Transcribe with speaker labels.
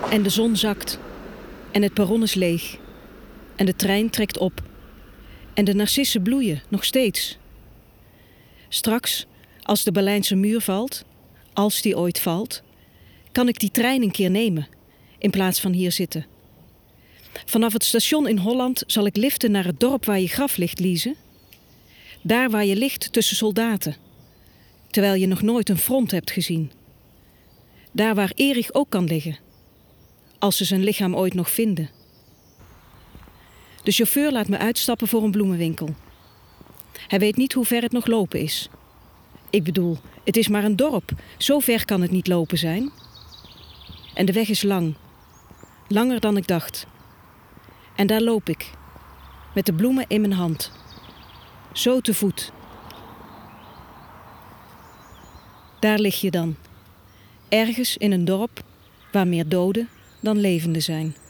Speaker 1: En de zon zakt. En het perron is leeg. En de trein trekt op. En de narcissen bloeien, nog steeds. Straks, als de Berlijnse muur valt, als die ooit valt, kan ik die trein een keer nemen, in plaats van hier zitten. Vanaf het station in Holland zal ik liften naar het dorp waar je graf ligt, Lize. Daar waar je ligt tussen soldaten, terwijl je nog nooit een front hebt gezien. Daar waar Erich ook kan liggen, als ze zijn lichaam ooit nog vinden. De chauffeur laat me uitstappen voor een bloemenwinkel. Hij weet niet hoe ver het nog lopen is. Ik bedoel, het is maar een dorp. Zo ver kan het niet lopen zijn. En de weg is lang. Langer dan ik dacht. En daar loop ik. Met de bloemen in mijn hand. Zo te voet. Daar lig je dan. Ergens in een dorp waar meer doden dan levenden zijn.